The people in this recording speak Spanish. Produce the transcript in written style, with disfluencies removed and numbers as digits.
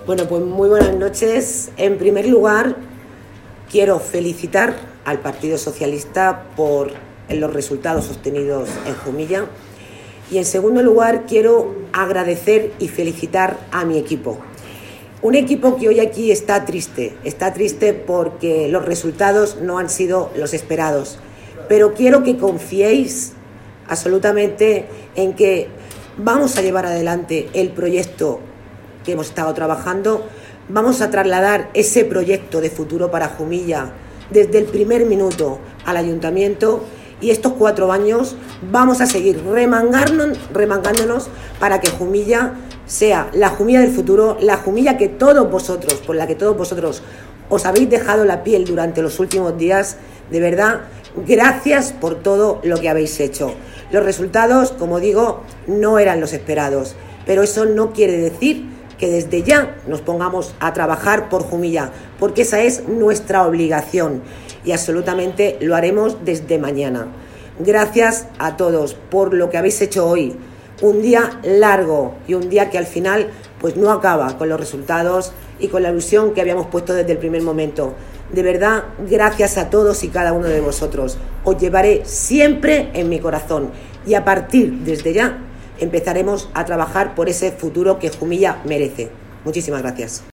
Bueno, pues muy buenas noches. En primer lugar, quiero felicitar al Partido Socialista por los resultados obtenidos en Jumilla. Y en segundo lugar, quiero agradecer y felicitar a mi equipo. Un equipo que hoy aquí está triste porque los resultados no han sido los esperados. Pero quiero que confiéis absolutamente en que vamos a llevar adelante el proyecto que hemos estado trabajando. Vamos a trasladar ese proyecto de futuro para Jumilla desde el primer minuto al ayuntamiento, y estos 4 años vamos a seguir remangándonos para que Jumilla sea la Jumilla del futuro, la Jumilla que todos vosotros, por la que todos vosotros os habéis dejado la piel durante los últimos días. De verdad, gracias por todo lo que habéis hecho. Los resultados, como digo, no eran los esperados, pero eso no quiere decir que desde ya nos pongamos a trabajar por Jumilla, porque esa es nuestra obligación y absolutamente lo haremos desde mañana. Gracias a todos por lo que habéis hecho hoy. Un día largo y un día que al final pues no acaba con los resultados y con la ilusión que habíamos puesto desde el primer momento. De verdad, gracias a todos y cada uno de vosotros. Os llevaré siempre en mi corazón y a partir desde ya empezaremos a trabajar por ese futuro que Jumilla merece. Muchísimas gracias.